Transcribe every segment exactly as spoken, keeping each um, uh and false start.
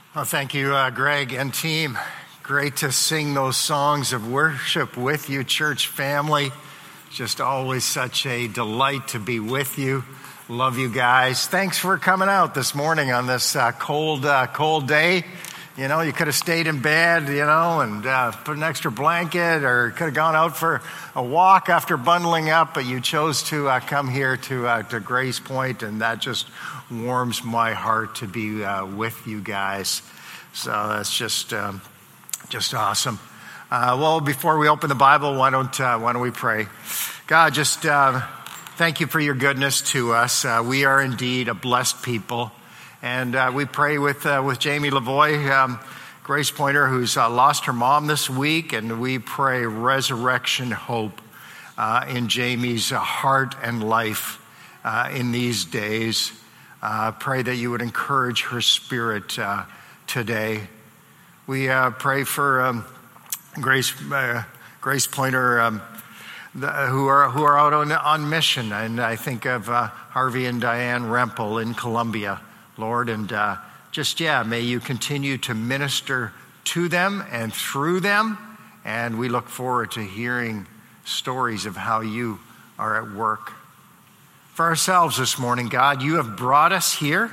Well, thank you, uh, Greg and team. Great to sing those songs of worship with you, church family. Just always such a delight to be with you. Love you guys. Thanks for coming out this morning on this uh, cold, uh, cold day. You know, you could have stayed in bed, you know, and uh, put an extra blanket, or could have gone out for a walk after bundling up, but you chose to uh, come here to uh, to Grace Point, and that just warms my heart to be uh, with you guys. So that's just um, just awesome. Uh, well, before we open the Bible, why don't uh, why don't we pray? God, just uh, thank you for your goodness to us. Uh, we are indeed a blessed people. And uh, we pray with uh, with Jamie Lavoie, um, Grace Pointer, who's uh, lost her mom this week, and we pray resurrection hope uh, in Jamie's uh, heart and life uh, in these days. Uh, pray that you would encourage her spirit uh, today. We uh, pray for um, Grace uh, Grace Pointer, um, the, who are who are out on, on mission, and I think of uh, Harvey and Diane Rempel in Colombia. Lord, and uh, just, yeah, may you continue to minister to them and through them. And we look forward to hearing stories of how you are at work. For ourselves this morning, God, you have brought us here.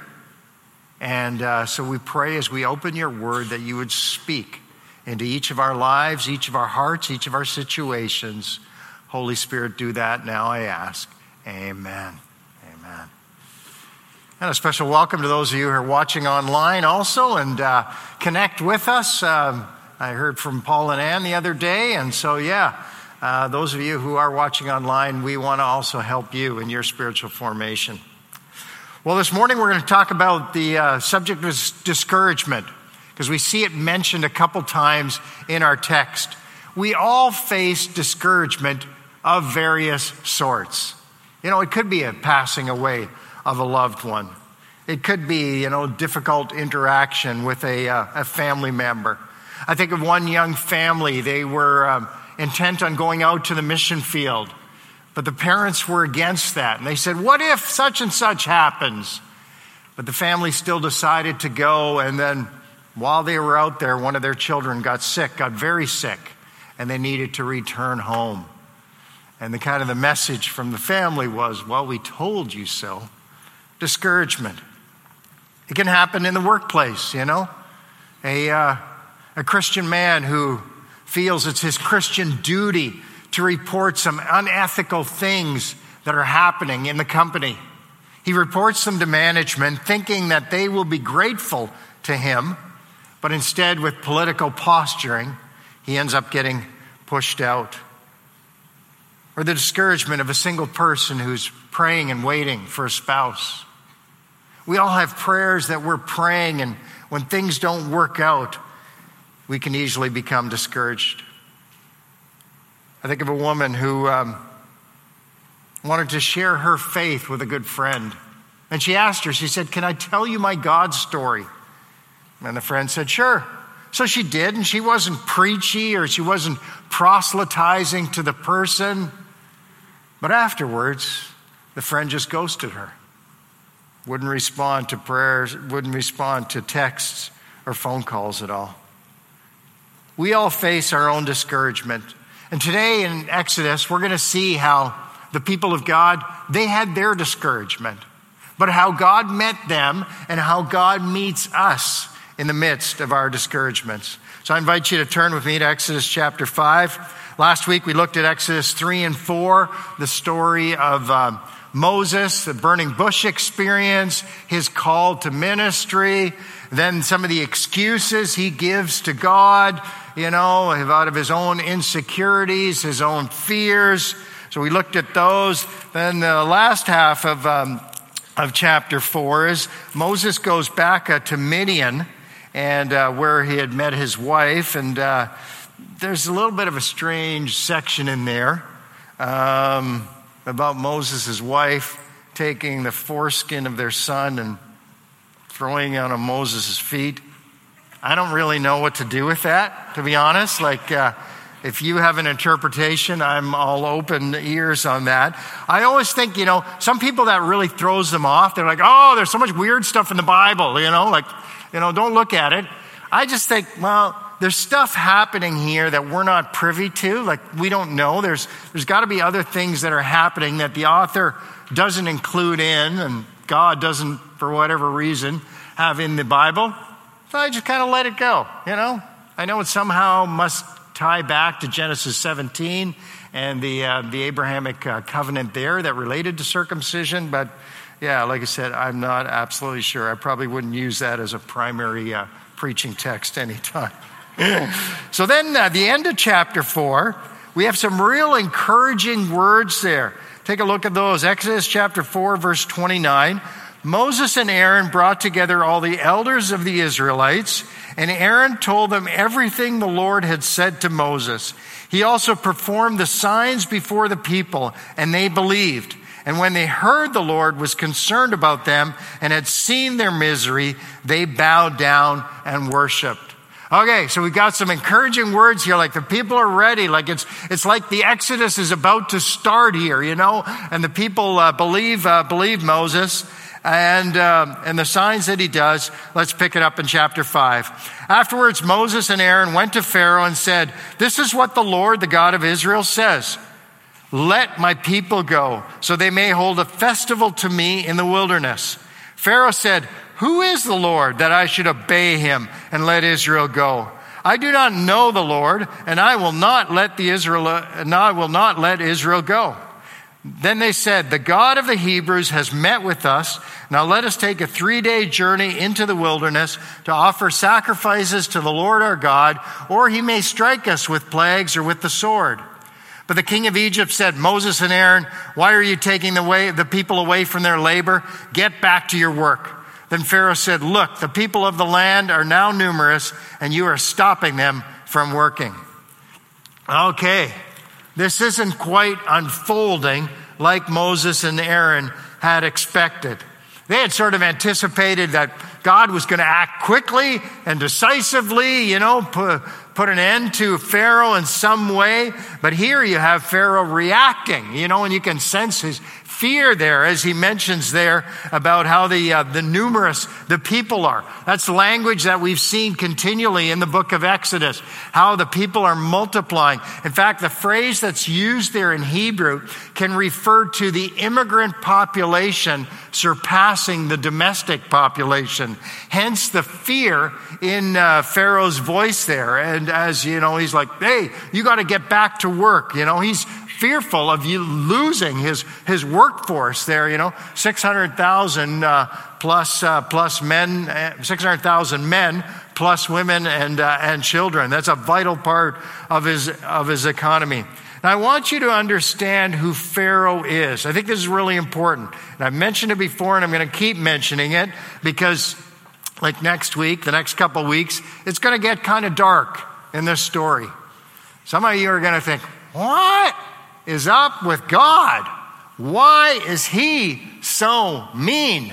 And uh, so we pray as we open your word that you would speak into each of our lives, each of our hearts, each of our situations. Holy Spirit, do that now, I ask. Amen. Amen. And a special welcome to those of you who are watching online also, and uh, connect with us. Um, I heard from Paul and Ann the other day, and so yeah, uh, those of you who are watching online, we want to also help you in your spiritual formation. Well, this morning we're going to talk about the uh, subject of discouragement, because we see it mentioned a couple times in our text. We all face discouragement of various sorts. You know, it could be a passing away of a loved one. It could be, you know, difficult interaction with a, uh, a family member. I think of one young family. They were um, intent on going out to the mission field, but the parents were against that. And they said, what if such and such happens? But the family still decided to go. And then while they were out there, one of their children got sick, got very sick, and they needed to return home. And the kind of the message from the family was, well, we told you so. Discouragement. It can happen in the workplace, you know. A, uh, a Christian man who feels it's his Christian duty to report some unethical things that are happening in the company. He reports them to management thinking that they will be grateful to him, but instead with political posturing, he ends up getting pushed out. Or the discouragement of a single person who's praying and waiting for a spouse. We all have prayers that we're praying, and when things don't work out, we can easily become discouraged. I think of a woman who um, wanted to share her faith with a good friend. And she asked her, she said, can I tell you my God story? And the friend said, sure. So she did, and she wasn't preachy or she wasn't proselytizing to the person. But afterwards, the friend just ghosted her. Wouldn't respond to prayers, wouldn't respond to texts or phone calls at all. We all face our own discouragement. And today in Exodus, we're going to see how the people of God, they had their discouragement, but how God met them and how God meets us in the midst of our discouragements. So I invite you to turn with me to Exodus chapter five. Last week we looked at Exodus three and four, the story of um, Moses, the burning bush experience, his call to ministry, then some of the excuses he gives to God, you know, out of his own insecurities, his own fears. So we looked at those. Then the last half of um, of chapter four is Moses goes back uh, to Midian, and uh, where he had met his wife, and uh, there's a little bit of a strange section in there. Um, about Moses' wife taking the foreskin of their son and throwing it on Moses' feet. I don't really know what to do with that, to be honest. Like, uh, if you have an interpretation, I'm all open ears on that. I always think, you know, some people that really throws them off, they're like, oh, there's so much weird stuff in the Bible, you know, like, You know, don't look at it. I just think, well, there's stuff happening here that we're not privy to. Like, we don't know. There's there's got to be other things that are happening that the author doesn't include in, and God doesn't, for whatever reason, have in the Bible. So I just kind of let it go, you know. I know it somehow must tie back to Genesis seventeen and the uh, the Abrahamic uh, covenant there that related to circumcision. But yeah, like I said, I'm not absolutely sure. I probably wouldn't use that as a primary uh, preaching text anytime. So then at the end of chapter four, we have some real encouraging words there. Take a look at those. Exodus chapter four, verse twenty-nine. Moses and Aaron brought together all the elders of the Israelites, and Aaron told them everything the Lord had said to Moses. He also performed the signs before the people, and they believed. And when they heard the Lord was concerned about them and had seen their misery, they bowed down and worshiped. Okay, so we got some encouraging words here, like the people are ready, like it's it's like the Exodus is about to start here, you know, and the people uh, believe uh, believe Moses and uh, and the signs that he does. Let's pick it up in chapter five. Afterwards, Moses and Aaron went to Pharaoh and said, "This is what the Lord, the God of Israel, says. Let my people go, so they may hold a festival to me in the wilderness." Pharaoh said, "Who is the Lord that I should obey him and let Israel go? I do not know the Lord, and I will not let the Israel, and I will not let Israel go." Then they said, "The God of the Hebrews has met with us. Now let us take a three-day journey into the wilderness to offer sacrifices to the Lord our God, or he may strike us with plagues or with the sword." But the king of Egypt said, "Moses and Aaron, why are you taking the, way, the people away from their labor? Get back to your work." Then Pharaoh said, "Look, the people of the land are now numerous, and you are stopping them from working." Okay, this isn't quite unfolding like Moses and Aaron had expected. They had sort of anticipated that God was going to act quickly and decisively, you know, put, put an end to Pharaoh in some way. But here you have Pharaoh reacting, you know, and you can sense his fear there as he mentions there about how the uh, the numerous the people are. That's language that we've seen continually in the book of Exodus, how the people are multiplying. In fact, the phrase that's used there in Hebrew can refer to the immigrant population surpassing the domestic population. Hence the fear in uh, Pharaoh's voice there. And as you know, he's like, "Hey, you got to get back to work." You know, he's fearful of you losing his, his workforce there, you know, six hundred thousand uh, plus, uh, plus men, uh, six hundred thousand men plus women and, uh, and children. That's a vital part of his, of his economy. Now, I want you to understand who Pharaoh is. I think this is really important. And I've mentioned it before, and I'm going to keep mentioning it because like next week, the next couple of weeks, it's going to get kind of dark in this story. Some of you are going to think, what is up with God? Why is he so mean?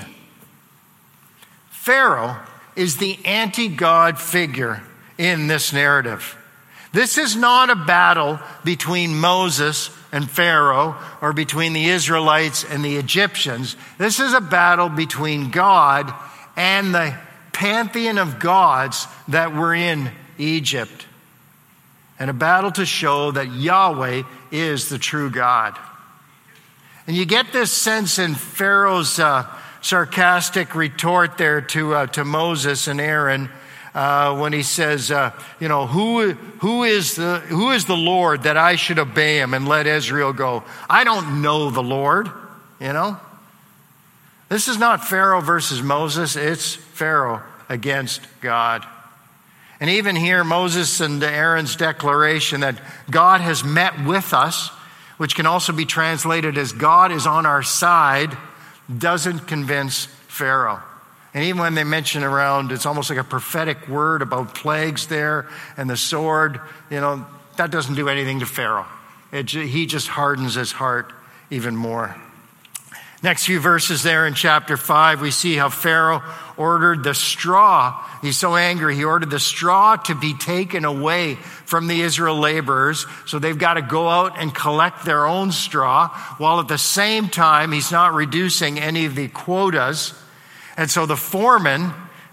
Pharaoh is the anti-God figure in this narrative. This is not a battle between Moses and Pharaoh or between the Israelites and the Egyptians. This is a battle between God and the pantheon of gods that were in Egypt. And a battle to show that Yahweh is the true God. And you get this sense in Pharaoh's uh, sarcastic retort there to uh, to Moses and Aaron uh, when he says, uh, "You know, who who is the who is the Lord that I should obey him and let Israel go? I don't know the Lord." You know, this is not Pharaoh versus Moses; it's Pharaoh against God. And even here, Moses and Aaron's declaration that God has met with us, which can also be translated as God is on our side, doesn't convince Pharaoh. And even when they mention around, it's almost like a prophetic word about plagues there and the sword, you know, that doesn't do anything to Pharaoh. It, he just hardens his heart even more. Next few verses there in chapter five, we see how Pharaoh ordered the straw. He's so angry, he ordered the straw to be taken away from the Israel laborers. So they've got to go out and collect their own straw, while at the same time, he's not reducing any of the quotas. And so the foreman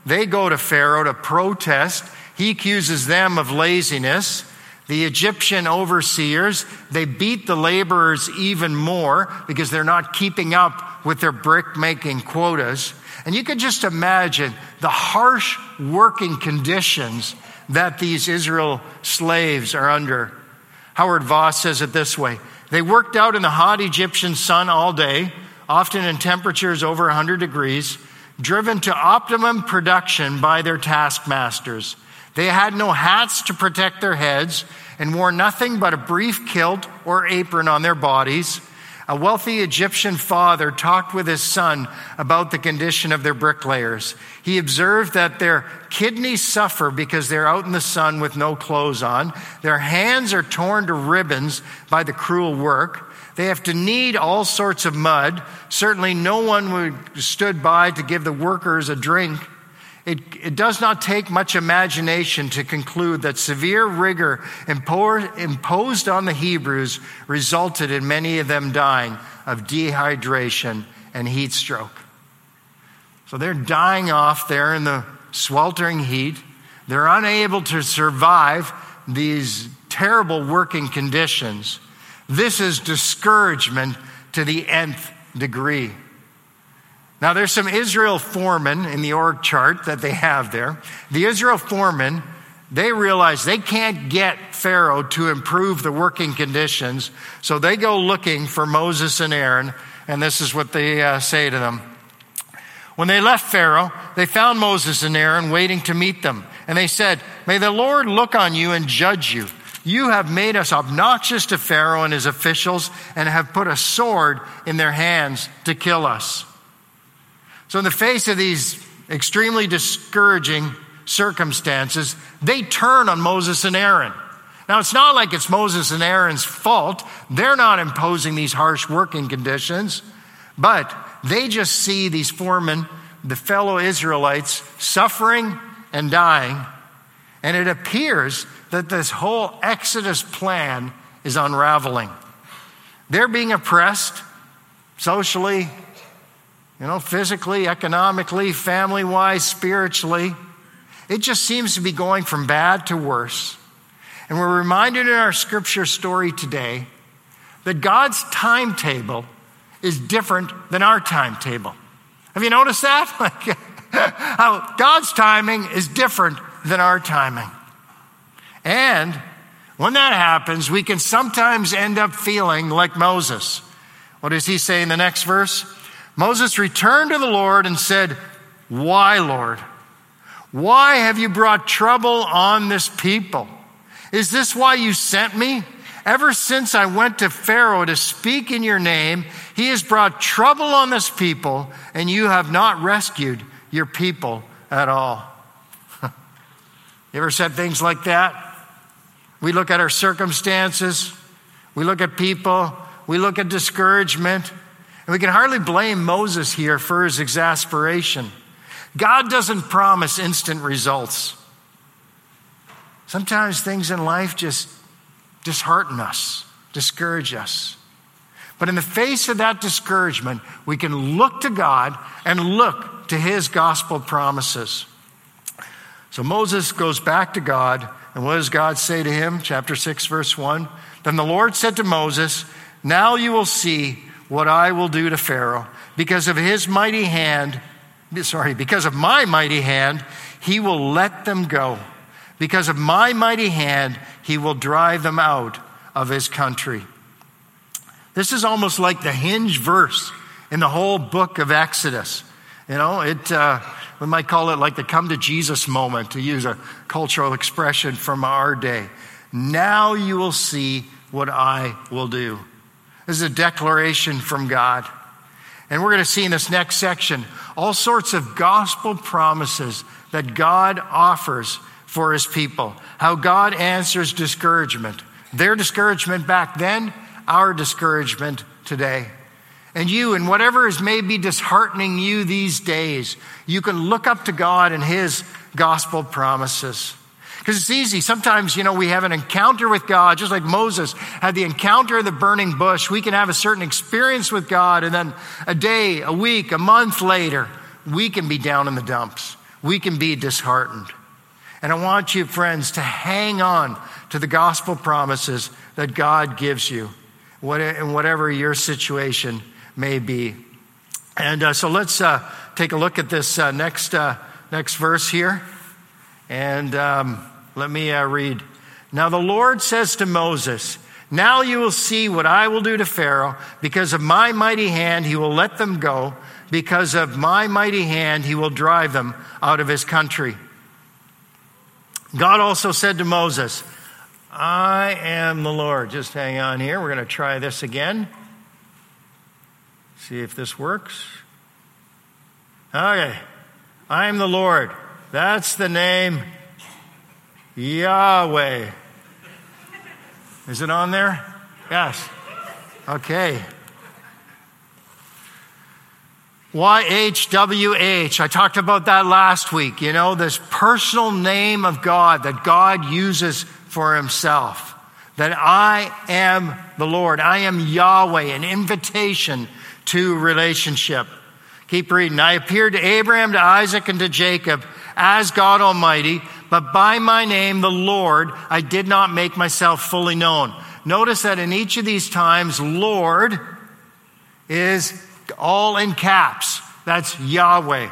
they go to Pharaoh to protest. He accuses them of laziness. The Egyptian overseers, they beat the laborers even more because they're not keeping up with their brick-making quotas. And you can just imagine the harsh working conditions that these Israel slaves are under. Howard Voss says it this way: they worked out in the hot Egyptian sun all day, often in temperatures over one hundred degrees, driven to optimum production by their taskmasters. They had no hats to protect their heads and wore nothing but a brief kilt or apron on their bodies. A wealthy Egyptian father talked with his son about the condition of their bricklayers. He observed that their kidneys suffer because they're out in the sun with no clothes on. Their hands are torn to ribbons by the cruel work. They have to knead all sorts of mud. Certainly no one would stood by to give the workers a drink. It, it does not take much imagination to conclude that severe rigor imposed on the Hebrews resulted in many of them dying of dehydration and heat stroke. So they're dying off there in the sweltering heat. They're unable to survive these terrible working conditions. This is discouragement to the nth degree. Now, there's some Israel foremen in the org chart that they have there. The Israel foremen, they realize they can't get Pharaoh to improve the working conditions, so they go looking for Moses and Aaron, and this is what they uh, say to them. When they left Pharaoh, they found Moses and Aaron waiting to meet them, and they said, "May the Lord look on you and judge you. You have made us obnoxious to Pharaoh and his officials and have put a sword in their hands to kill us." So in the face of these extremely discouraging circumstances, they turn on Moses and Aaron. Now, it's not like it's Moses and Aaron's fault. They're not imposing these harsh working conditions, but they just see these foremen, the fellow Israelites, suffering and dying, and it appears that this whole Exodus plan is unraveling. They're being oppressed socially, you know, physically, economically, family-wise, spiritually. It just seems to be going from bad to worse. And we're reminded in our scripture story today that God's timetable is different than our timetable. Have you noticed that? Like, how God's timing is different than our timing. And when that happens, we can sometimes end up feeling like Moses. What does he say in the next verse? Moses returned to the Lord and said, "Why, Lord? Why have you brought trouble on this people? Is this why you sent me? Ever since I went to Pharaoh to speak in your name, he has brought trouble on this people, and you have not rescued your people at all." You ever said things like that? We look at our circumstances, we look at people, we look at discouragement, and we can hardly blame Moses here for his exasperation. God doesn't promise instant results. Sometimes things in life just dishearten us, discourage us. But in the face of that discouragement, we can look to God and look to his gospel promises. So Moses goes back to God, and what does God say to him? Chapter six, verse one. Then the Lord said to Moses, "Now you will see what I will do to Pharaoh. Because of his mighty hand, sorry, because of my mighty hand, he will let them go. Because of my mighty hand, he will drive them out of his country." This is almost like the hinge verse in the whole book of Exodus. You know, it uh, we might call it like the come to Jesus moment, to use a cultural expression from our day. Now you will see what I will do. This is a declaration from God. And we're going to see in this next section all sorts of gospel promises that God offers for his people. How God answers discouragement. Their discouragement back then, our discouragement today. And you, and whatever is maybe disheartening you these days, you can look up to God and his gospel promises. Because it's easy. Sometimes, you know, we have an encounter with God, just like Moses had the encounter of the burning bush. We can have a certain experience with God, and then a day, a week, a month later, we can be down in the dumps. we can be disheartened. And I want you, friends, to hang on to the gospel promises that God gives you, in whatever your situation may be. And uh, so let's uh, take a look at this uh, next uh, next verse here. And um, let me uh, read. Now the Lord says to Moses, now you will see what I will do to Pharaoh. Because of my mighty hand, he will let them go. Because of my mighty hand, he will drive them out of his country. God also said to Moses, I am the Lord. Just hang on here. We're going to try this again. See if this works. Okay. I am the Lord. That's the name Yahweh. Is it on there? Yes. Okay. Y H W H. I talked about that last week. You know, this personal name of God that God uses for himself. That I am the Lord. I am Yahweh, an invitation to relationship. Keep reading. I appeared to Abraham, to Isaac, and to Jacob as God Almighty, but by my name, the Lord, I did not make myself fully known. Notice that in each of these times, Lord is all in caps. That's Yahweh.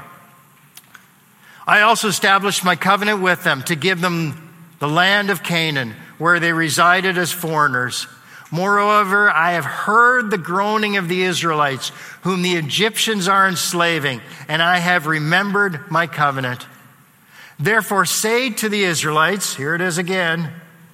I also established my covenant with them to give them the land of Canaan, where they resided as foreigners. Moreover, I have heard the groaning of the Israelites, whom the Egyptians are enslaving, and I have remembered my covenant. Therefore say to the Israelites, here it is again,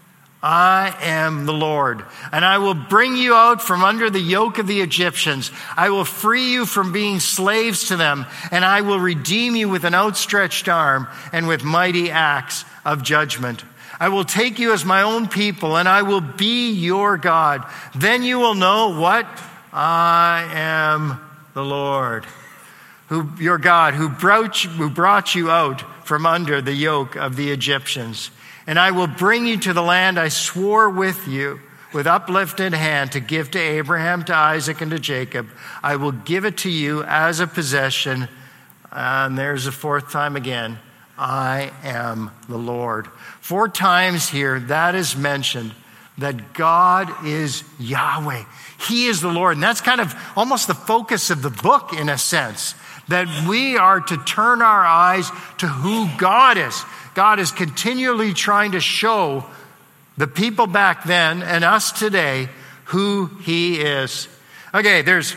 I am the Lord, and I will bring you out from under the yoke of the Egyptians. I will free you from being slaves to them, and I will redeem you with an outstretched arm and with mighty acts of judgment. I will take you as my own people, and I will be your God. Then you will know what? I am the Lord, who your God, who brought you, who brought you out from under the yoke of the Egyptians. And I will bring you to the land I swore with you, with uplifted hand, to give to Abraham, to Isaac, and to Jacob. I will give it to you as a possession. And there's the fourth time again. I am the Lord. Four times here that is mentioned that God is Yahweh. He is the Lord. And that's kind of almost the focus of the book in a sense, that we are to turn our eyes to who God is. God is continually trying to show the people back then and us today who he is. Okay, there's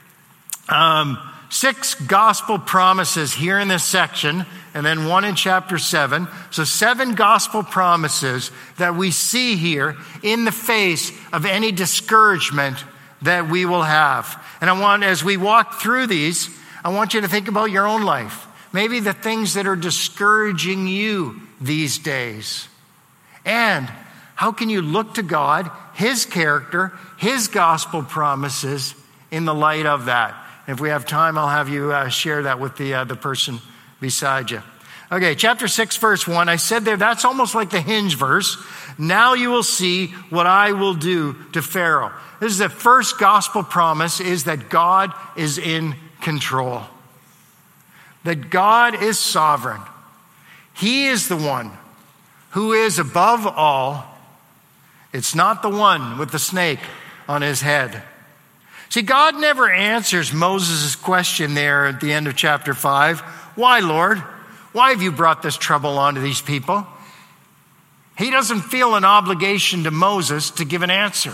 um, six gospel promises here in this section, and then one in chapter seven. So seven gospel promises that we see here in the face of any discouragement that we will have. And I want, as we walk through these, I want you to think about your own life. Maybe the things that are discouraging you these days. And how can you look to God, his character, his gospel promises in the light of that? And if we have time, I'll have you uh, share that with the, uh, the person beside you. Okay, chapter six, verse one. I said there, that's almost like the hinge verse. Now you will see what I will do to Pharaoh. This is the first gospel promise, is that God is in control. That God is sovereign. He is the one who is above all. It's not the one with the snake on his head. See, God never answers Moses' question there at the end of chapter five. Why, Lord? Why have you brought this trouble onto these people? He doesn't feel an obligation to Moses to give an answer.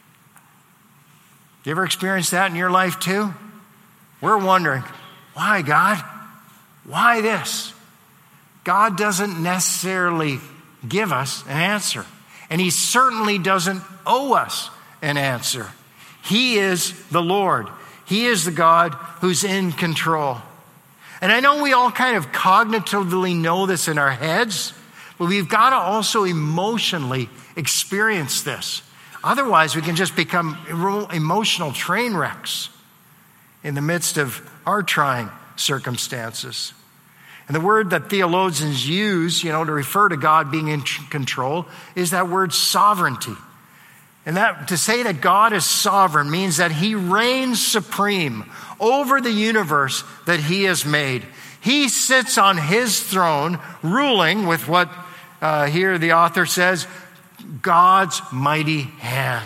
You ever experienced that in your life too? We're wondering, why, God? Why this? God doesn't necessarily give us an answer. And he certainly doesn't owe us an answer. He is the Lord. He is the God who's in control. And I know we all kind of cognitively know this in our heads, but we've got to also emotionally experience this. Otherwise, we can just become emotional train wrecks in the midst of our trying circumstances. And the word that theologians use, you know, to refer to God being in control is that word sovereignty. And that to say that God is sovereign means that he reigns supreme over the universe that he has made. He sits on his throne, ruling with what uh, here the author says, God's mighty hand.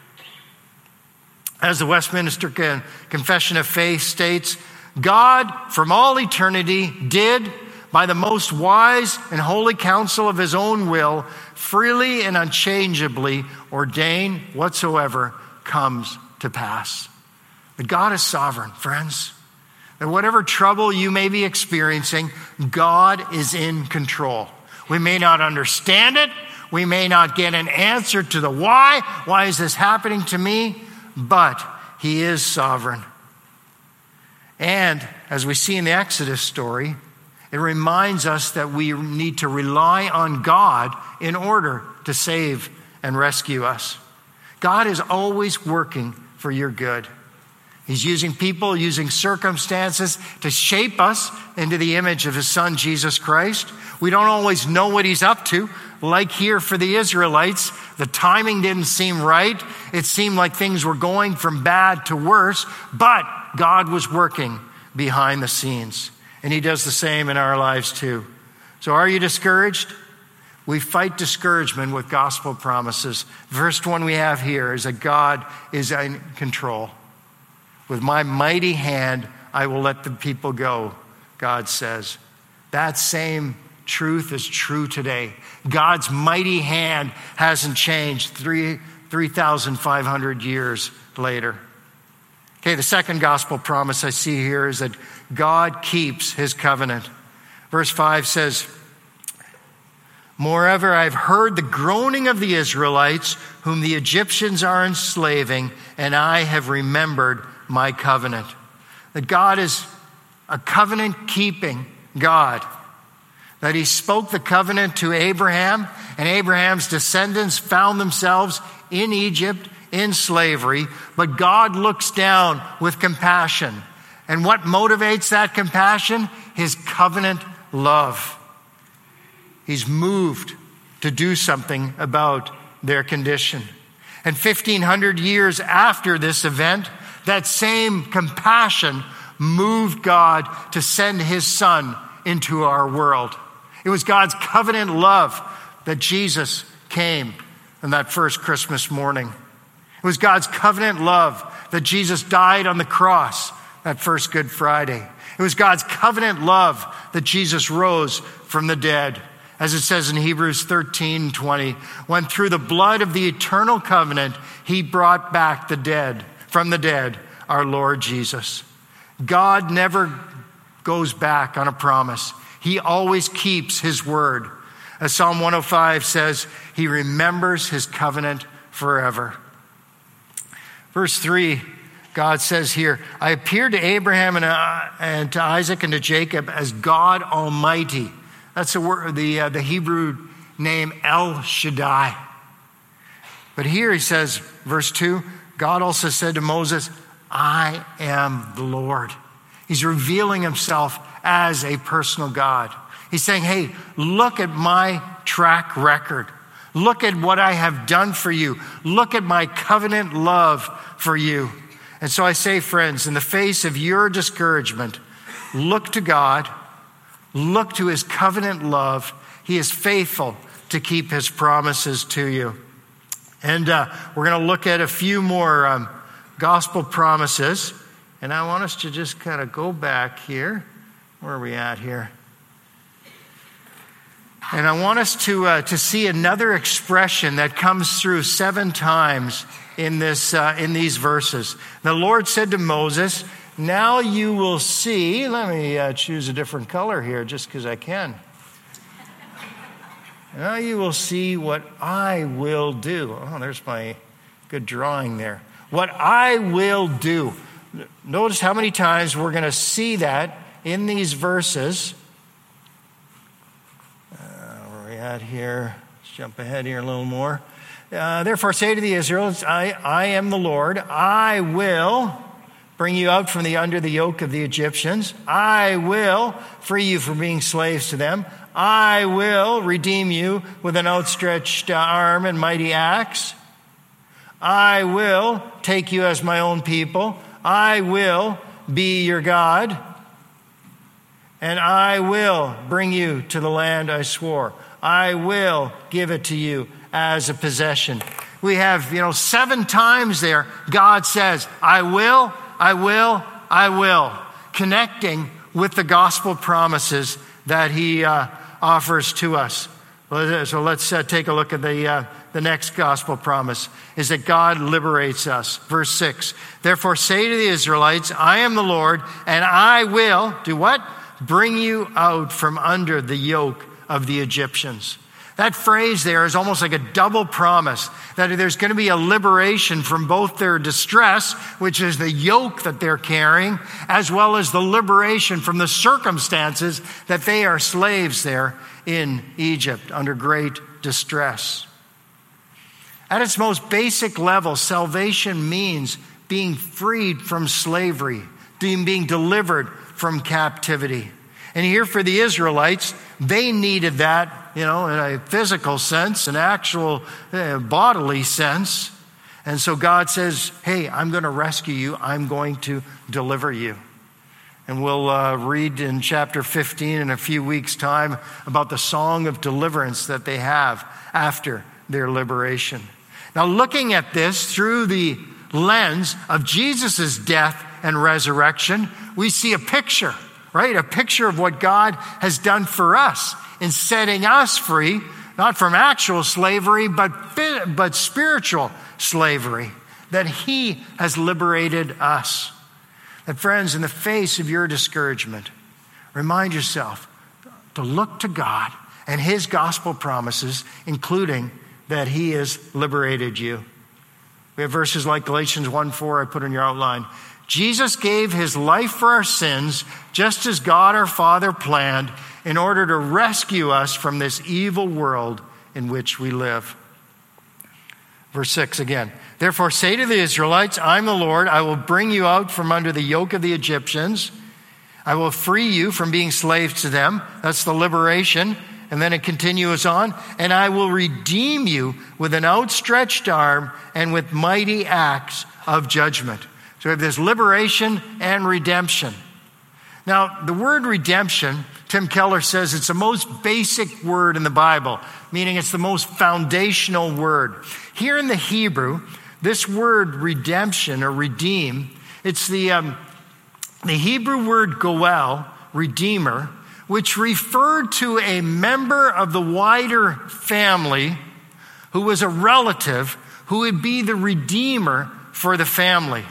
As the Westminster Confession of Faith states, God from all eternity did, by the most wise and holy counsel of his own will, freely and unchangeably ordain whatsoever comes to pass. But God is sovereign, friends. And whatever trouble you may be experiencing, God is in control. We may not understand it. We may not get an answer to the why. Why is this happening to me? But he is sovereign. And as we see in the Exodus story, it reminds us that we need to rely on God in order to save and rescue us. God is always working for your good. He's using people, using circumstances to shape us into the image of his son, Jesus Christ. We don't always know what he's up to. Like here for the Israelites, the timing didn't seem right. It seemed like things were going from bad to worse, but God was working behind the scenes. And he does the same in our lives too. So are you discouraged? We fight discouragement with gospel promises. The first one we have here is that God is in control. With my mighty hand, I will let the people go, God says. That same truth is true today. God's mighty hand hasn't changed three, three thousand five hundred years later. Okay, the second gospel promise I see here is that God keeps his covenant. Verse five says, moreover, I've heard the groaning of the Israelites, whom the Egyptians are enslaving, and I have remembered my covenant. That God is a covenant-keeping God. That he spoke the covenant to Abraham, and Abraham's descendants found themselves in Egypt in slavery, but God looks down with compassion. And what motivates that compassion? His covenant love. He's moved to do something about their condition. And fifteen hundred years after this event, that same compassion moved God to send his son into our world. It was God's covenant love that Jesus came on that first Christmas morning. It was God's covenant love that Jesus died on the cross that first Good Friday. It was God's covenant love that Jesus rose from the dead. As it says in Hebrews thirteen twenty, when through the blood of the eternal covenant, he brought back the dead from the dead, our Lord Jesus. God never goes back on a promise. He always keeps his word. As Psalm one oh five says, he remembers his covenant forever. Verse three, God says here, I appeared to Abraham and, uh, and to Isaac and to Jacob as God Almighty. That's the, word, the, uh, the Hebrew name El Shaddai. But here he says, verse two, God also said to Moses, I am the Lord. He's revealing himself as a personal God. He's saying, hey, look at my track record. Look at what I have done for you. Look at my covenant love for you. And so I say, friends, in the face of your discouragement, look to God. Look to his covenant love. He is faithful to keep his promises to you. And uh, we're going to look at a few more um, gospel promises. And I want us to just kind of go back here. Where are we at here? And I want us to uh, to see another expression that comes through seven times in this uh, in these verses. The Lord said to Moses, now you will see, let me uh, choose a different color here just because I can. Now you will see what I will do. Oh, there's my good drawing there. What I will do. Notice how many times we're going to see that in these verses. Uh, where are we at here? Let's jump ahead here a little more. Uh, Therefore say to the Israelites, I, I am the Lord. I will bring you out from the under the yoke of the Egyptians. I will free you from being slaves to them. I will redeem you with an outstretched arm and mighty axe. I will take you as my own people. I will be your God. and I will bring you to the land I swore. I will give it to you as a possession. We have, you know, seven times there, God says, I will, I will, I will, connecting with the gospel promises that he uh, offers to us. So let's uh, take a look at the uh, the next gospel promise, is that God liberates us. Verse six, therefore say to the Israelites, I am the Lord, and I will, do what? Bring you out from under the yoke of the Egyptians. That phrase there is almost like a double promise that there's going to be a liberation from both their distress, which is the yoke that they're carrying, as well as the liberation from the circumstances that they are slaves there in Egypt under great distress. At its most basic level, salvation means being freed from slavery, being delivered from captivity. And here for the Israelites, they needed that, you know, in a physical sense, an actual uh, bodily sense. And so God says, hey, I'm going to rescue you. I'm going to deliver you. And we'll uh, read in chapter fifteen in a few weeks' time about the song of deliverance that they have after their liberation. Now, looking at this through the lens of Jesus' death and resurrection, we see a picture, right? A picture of what God has done for us in setting us free, not from actual slavery, but, but spiritual slavery, that he has liberated us. And friends, in the face of your discouragement, remind yourself to look to God and his gospel promises, including that he has liberated you. We have verses like Galatians one four I put in your outline. Jesus gave his life for our sins, just as God our Father planned, in order to rescue us from this evil world in which we live. Verse six again. Therefore say to the Israelites, I'm the Lord. I will bring you out from under the yoke of the Egyptians. I will free you from being slaves to them. That's the liberation. And then it continues on. And I will redeem you with an outstretched arm and with mighty acts of judgment. So we have this liberation and redemption. Now, the word redemption, Tim Keller says it's the most basic word in the Bible, meaning it's the most foundational word. Here in the Hebrew, this word redemption or redeem, it's the, um, the Hebrew word goel, redeemer, which referred to a member of the wider family who was a relative who would be the redeemer for the family.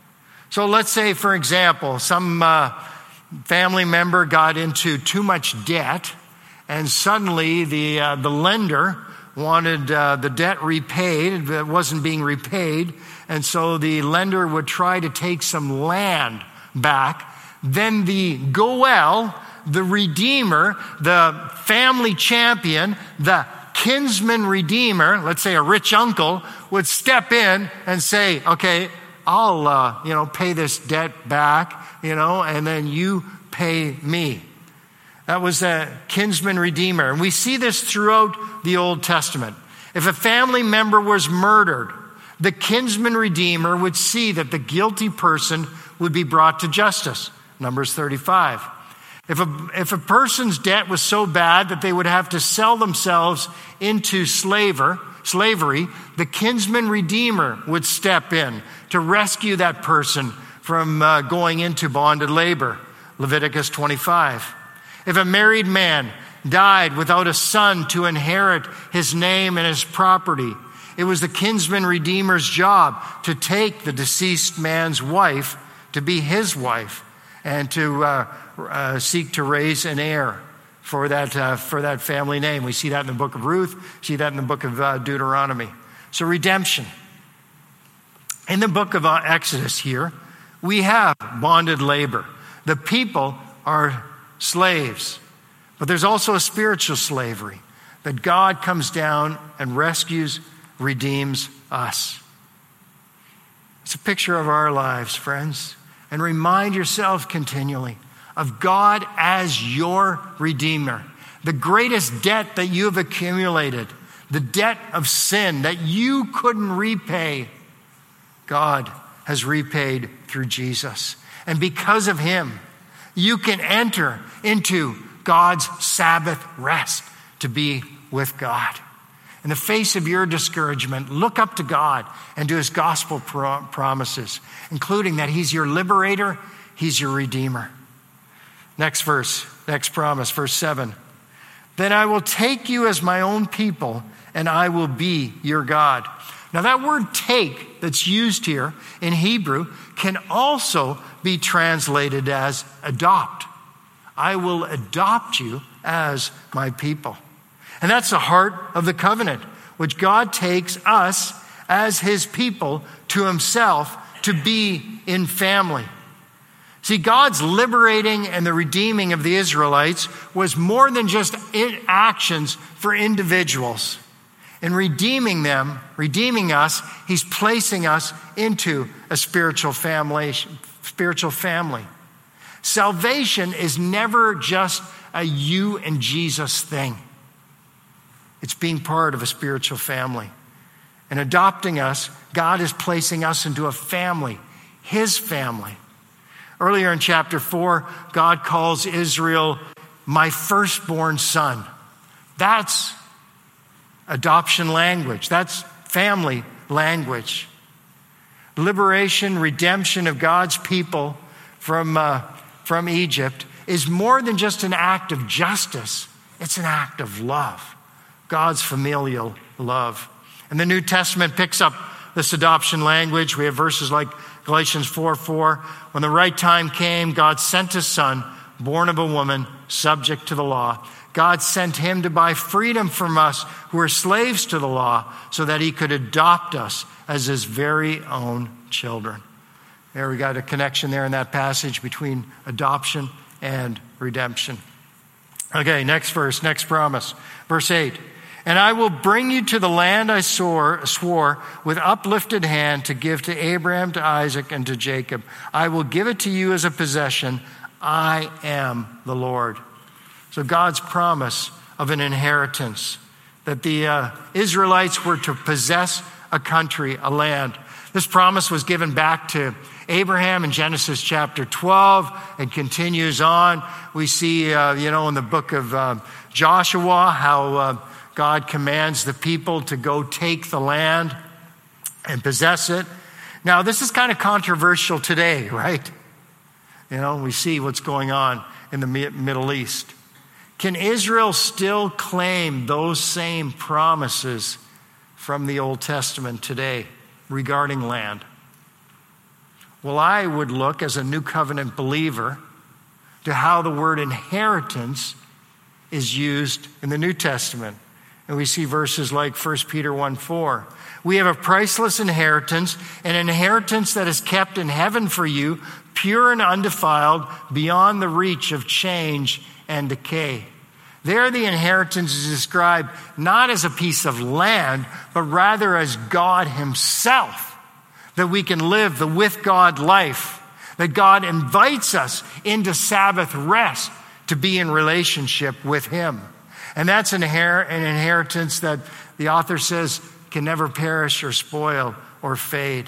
So let's say, for example, some uh, family member got into too much debt, and suddenly the uh, the lender wanted uh, the debt repaid. It wasn't being repaid, and so the lender would try to take some land back. Then the goel, the redeemer, the family champion, the kinsman redeemer, let's say a rich uncle, would step in and say, okay, I'll, uh, you know, pay this debt back, you know, and then you pay me. That was a kinsman redeemer. And we see this throughout the Old Testament. If a family member was murdered, the kinsman redeemer would see that the guilty person would be brought to justice. Numbers thirty-five. If a, if a person's debt was so bad that they would have to sell themselves into slaver, slavery, the kinsman redeemer would step in to rescue that person from uh, going into bonded labor. Leviticus twenty-five. If a married man died without a son to inherit his name and his property, it was the kinsman redeemer's job to take the deceased man's wife to be his wife and to uh, uh, seek to raise an heir for that uh, for that family name. We see that in the book of Ruth, see that in the book of uh, Deuteronomy. So redemption. In the book of uh, Exodus here, we have bonded labor. The people are slaves, but there's also a spiritual slavery that God comes down and rescues, redeems us. It's a picture of our lives, friends. And remind yourself continually of God as your redeemer. The greatest debt that you have accumulated, the debt of sin that you couldn't repay, God has repaid through Jesus. And because of him, You can enter into God's Sabbath rest to be with God. In the face of your discouragement, look up to God and to his gospel pro- promises, including that he's your liberator, he's your redeemer. Next verse, next promise, verse seven. Then I will take you as my own people, and I will be your God. Now that word take that's used here in Hebrew can also be translated as adopt. I will adopt you as my people. And that's the heart of the covenant, which God takes us as his people to himself to be in family. See, God's liberating and the redeeming of the Israelites was more than just actions for individuals. In redeeming them, redeeming us, he's placing us into a spiritual family. Spiritual family. Salvation is never just a you and Jesus thing. It's being part of a spiritual family. And adopting us, God is placing us into a family, his family. Earlier in chapter four, God calls Israel my firstborn son. That's adoption language. That's family language. Liberation, redemption of God's people from, uh, from Egypt is more than just an act of justice. It's an act of love. God's familial love. And the New Testament picks up this adoption language. We have verses like Galatians four four. When the right time came, God sent his son, born of a woman, subject to the law. God sent him to buy freedom from us who are slaves to the law so that he could adopt us as his very own children. There we got a connection there in that passage between adoption and redemption. Okay, next verse, next promise. Verse eight. And I will bring you to the land I swore, swore with uplifted hand to give to Abraham, to Isaac, and to Jacob. I will give it to you as a possession. I am the Lord. So God's promise of an inheritance, that the uh, Israelites were to possess a country, a land. This promise was given back to Abraham in Genesis chapter twelve. It continues on. We see, uh, you know, in the book of uh, Joshua, how uh, God commands the people to go take the land and possess it. Now, this is kind of controversial today, right? You know, we see what's going on in the Middle East. Can Israel still claim those same promises from the Old Testament today regarding land? Well, I would look as a New Covenant believer to how the word inheritance is used in the New Testament. And we see verses like First Peter one four. We have a priceless inheritance, an inheritance that is kept in heaven for you, pure and undefiled, beyond the reach of change and decay. There the inheritance is described not as a piece of land, but rather as God himself, that we can live the with God life, that God invites us into Sabbath rest to be in relationship with him. And that's an inheritance that the author says can never perish or spoil or fade.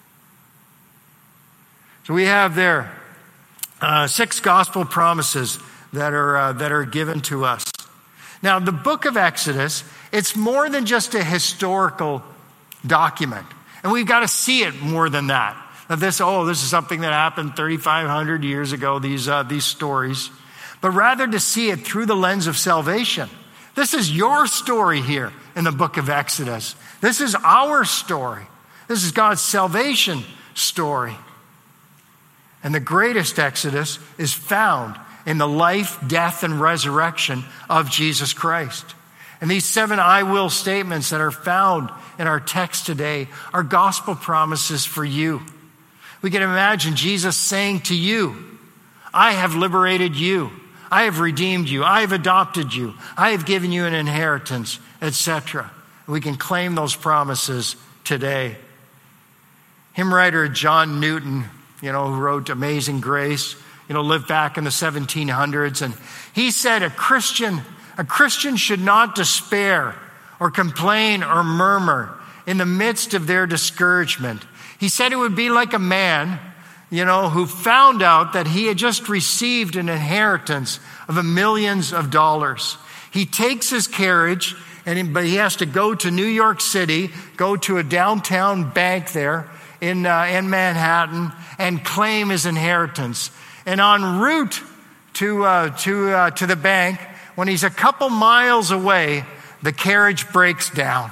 So we have there uh, six gospel promises that are uh, that are given to us. Now, the book of Exodus, it's more than just a historical document. And we've got to see it more than that. That this, oh, this is something that happened thirty-five hundred years ago, these uh, these stories. But rather to see it through the lens of salvation. This is your story here in the book of Exodus. This is our story. This is God's salvation story. And the greatest Exodus is found in the life, death, and resurrection of Jesus Christ. And these seven I will statements that are found in our text today are gospel promises for you. We can imagine Jesus saying to you, I have liberated you. I have redeemed you. I have adopted you. I have given you an inheritance, et cetera. We can claim those promises today. Hymn writer John Newton, you know, who wrote Amazing Grace, you know, lived back in the seventeen hundreds. And he said a Christian, a Christian should not despair or complain or murmur in the midst of their discouragement. He said it would be like a man you know, who found out that he had just received an inheritance of millions of dollars. He takes his carriage, and but he has to go to New York City, go to a downtown bank there in uh, in Manhattan, and claim his inheritance. And en route to uh, to uh, to the bank, when he's a couple miles away, the carriage breaks down.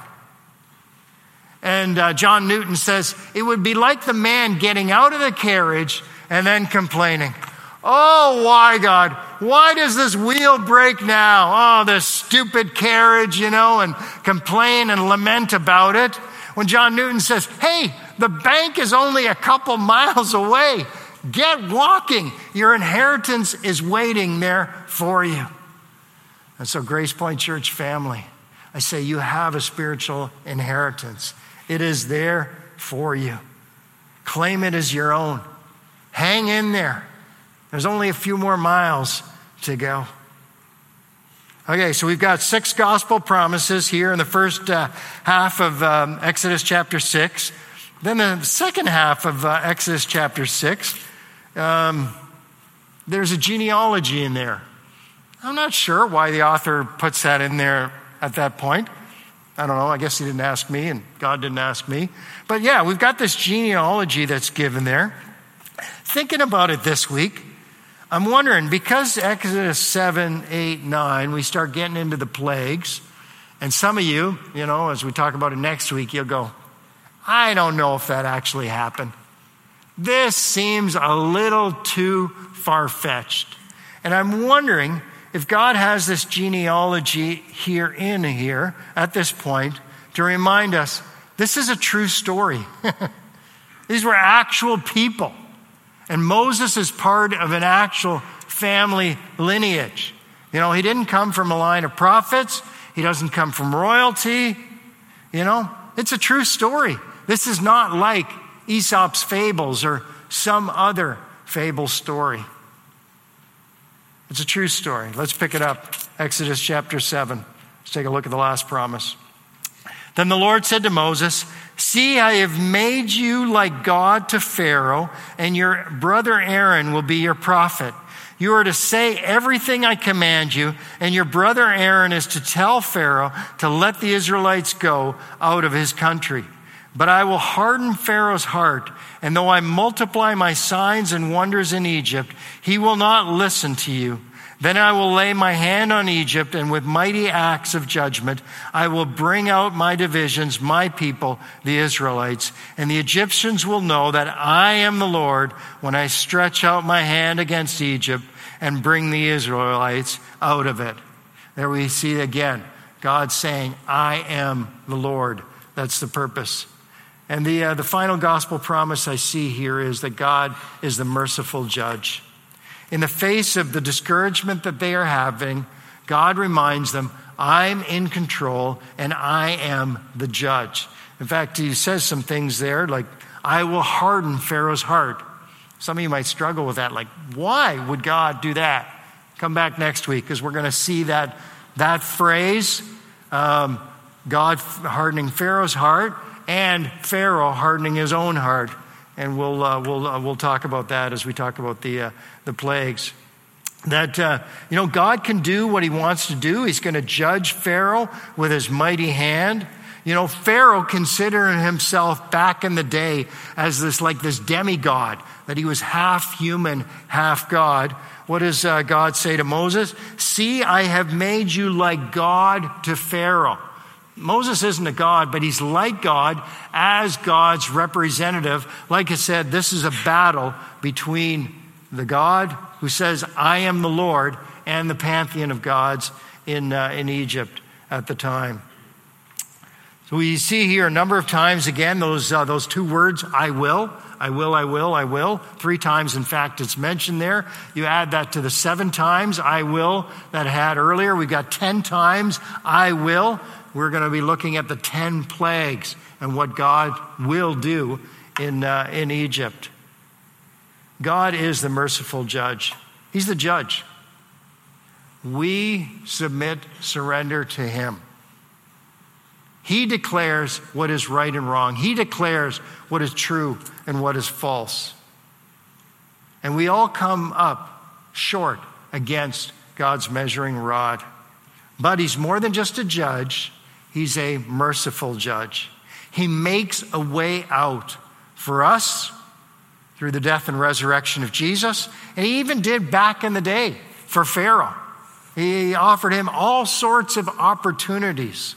And uh, John Newton says, it would be like the man getting out of the carriage and then complaining, "Oh, why, God? Why does this wheel break now? Oh, this stupid carriage," you know, and complain and lament about it. When John Newton says, "Hey, the bank is only a couple miles away. Get walking. Your inheritance is waiting there for you." And so, Grace Point Church family, I say you have a spiritual inheritance. It is there for you. Claim it as your own. Hang in there. There's only a few more miles to go. Okay, so we've got six gospel promises here in the first uh, half of um, Exodus chapter six. Then the second half of uh, Exodus chapter six, um, there's a genealogy in there. I'm not sure why the author puts that in there at that point. I don't know. I guess he didn't ask me and God didn't ask me. But yeah, we've got this genealogy that's given there. Thinking about it this week, I'm wondering, because Exodus seven, eight, nine, we start getting into the plagues. And some of you, you know, as we talk about it next week, you'll go, I don't know if that actually happened. This seems a little too far-fetched. And I'm wondering if God has this genealogy here in here at this point to remind us this is a true story. These were actual people. And Moses is part of an actual family lineage. You know, he didn't come from a line of prophets. He doesn't come from royalty. You know, it's a true story. This is not like Aesop's fables or some other fable story. It's a true story. Let's pick it up. Exodus chapter seven. Let's take a look at the last promise. Then the Lord said to Moses, "See, I have made you like God to Pharaoh, and your brother Aaron will be your prophet. You are to say everything I command you, and your brother Aaron is to tell Pharaoh to let the Israelites go out of his country. But I will harden Pharaoh's heart, and though I multiply my signs and wonders in Egypt, he will not listen to you. Then I will lay my hand on Egypt, and with mighty acts of judgment, I will bring out my divisions, my people, the Israelites. And the Egyptians will know that I am the Lord when I stretch out my hand against Egypt and bring the Israelites out of it." There we see again, God saying, I am the Lord. That's the purpose. And the, uh, the final gospel promise I see here is that God is the merciful judge. In the face of the discouragement that they are having, God reminds them, I'm in control and I am the judge. In fact, he says some things there like, I will harden Pharaoh's heart. Some of you might struggle with that. Like, why would God do that? Come back next week because we're going to see that, that phrase, um, God hardening Pharaoh's heart and Pharaoh hardening his own heart. And we'll uh, we'll uh, we'll talk about that as we talk about the uh, the plagues. That uh, you know, God can do what He wants to do. He's going to judge Pharaoh with His mighty hand. You know, Pharaoh considered himself back in the day as this like this demigod, that he was half human, half God. What does uh, God say to Moses? "See, I have made you like God to Pharaoh." Moses isn't a God, but he's like God as God's representative. Like I said, this is a battle between the God who says, I am the Lord, and the pantheon of gods in uh, in Egypt at the time. So we see here a number of times, again, those uh, those two words, I will, I will, I will, I will. Three times, in fact, it's mentioned there. You add that to the seven times, I will, that had earlier. We've got ten times, I will. We're going to be looking at the ten plagues and what God will do in uh, in Egypt. God is the merciful judge. He's the judge. We submit, surrender to Him. He declares what is right and wrong. He declares what is true and what is false. And we all come up short against God's measuring rod. But he's more than just a judge. He's a merciful judge. He makes a way out for us through the death and resurrection of Jesus. And he even did back in the day for Pharaoh. He offered him all sorts of opportunities.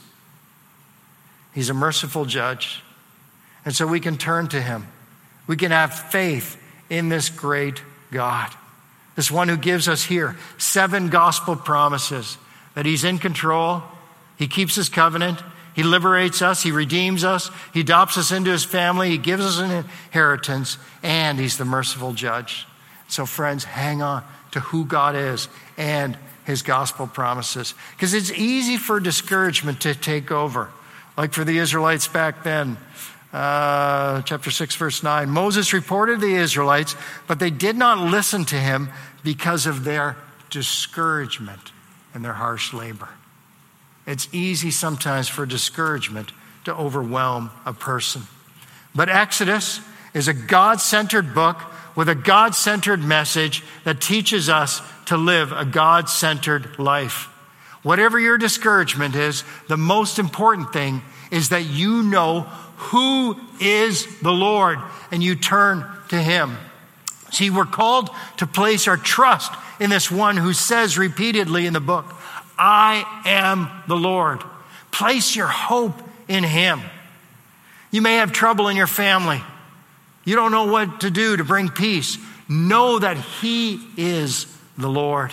He's a merciful judge. And so we can turn to him. We can have faith in this great God. This one who gives us here seven gospel promises that he's in control. He keeps his covenant. He liberates us. He redeems us. He adopts us into his family. He gives us an inheritance. And he's the merciful judge. So friends, hang on to who God is and his gospel promises. Because it's easy for discouragement to take over. Like for the Israelites back then, uh, chapter six, verse nine. Moses reported the Israelites, but they did not listen to him because of their discouragement and their harsh labor. It's easy sometimes for discouragement to overwhelm a person. But Exodus is a God-centered book with a God-centered message that teaches us to live a God-centered life. Whatever your discouragement is, the most important thing is that you know who is the Lord and you turn to him. See, we're called to place our trust in this one who says repeatedly in the book, I am the Lord. Place your hope in him. You may have trouble in your family. You don't know what to do to bring peace. Know that he is the Lord.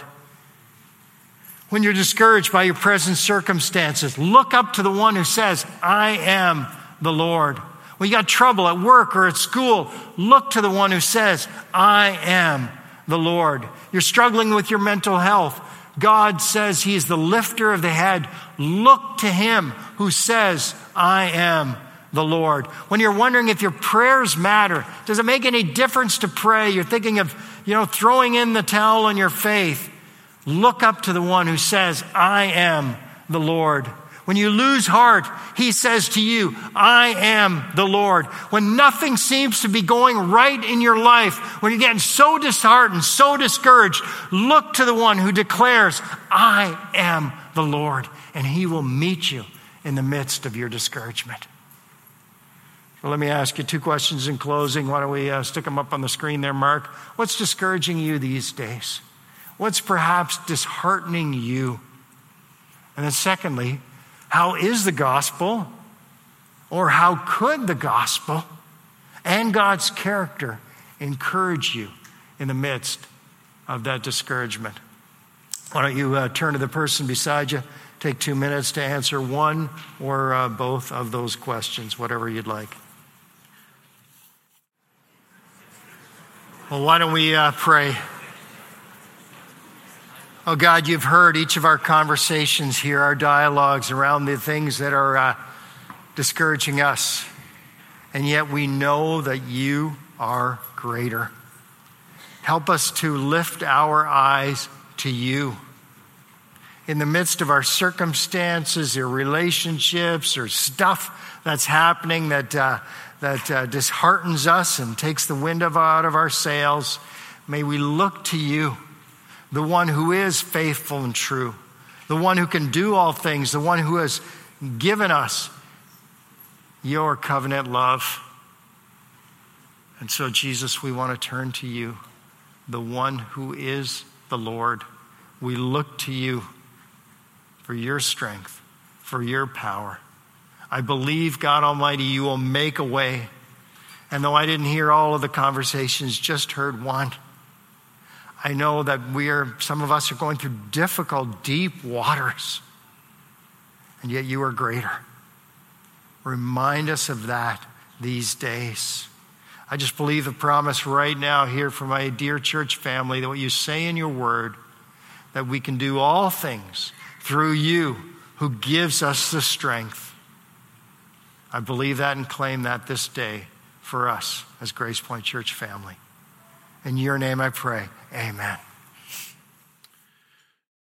When you're discouraged by your present circumstances, look up to the one who says, I am the Lord. When you got trouble at work or at school, look to the one who says, I am the Lord. You're struggling with your mental health. God says he is the lifter of the head. Look to him who says, I am the Lord. When you're wondering if your prayers matter, does it make any difference to pray? You're thinking of, you know, throwing in the towel on your faith. Look up to the one who says, I am the Lord. When you lose heart, he says to you, I am the Lord. When nothing seems to be going right in your life, when you're getting so disheartened, so discouraged, look to the one who declares, I am the Lord, and he will meet you in the midst of your discouragement. Well, let me ask you two questions in closing. Why don't we uh, stick them up on the screen there, Mark? What's discouraging you these days? What's perhaps disheartening you? And then secondly, how is the gospel, or how could the gospel and God's character encourage you in the midst of that discouragement? Why don't you uh, turn to the person beside you, take two minutes to answer one or uh, both of those questions, whatever you'd like. Well, why don't we uh, pray? Oh God, you've heard each of our conversations here, our dialogues around the things that are uh, discouraging us. And yet we know that you are greater. Help us to lift our eyes to you. In the midst of our circumstances or relationships or stuff that's happening that, uh, that uh, disheartens us and takes the wind of, out of our sails, may we look to you, the one who is faithful and true, the one who can do all things, the one who has given us your covenant love. And so, Jesus, we want to turn to you, the one who is the Lord. We look to you for your strength, for your power. I believe, God Almighty, you will make a way. And though I didn't hear all of the conversations, just heard one, I know that we are, some of us are going through difficult, deep waters, and yet you are greater. Remind us of that these days. I just believe the promise right now here for my dear church family, that what you say in your word, that we can do all things through you who gives us the strength. I believe that and claim that this day for us as Grace Point Church family. In your name I pray, amen.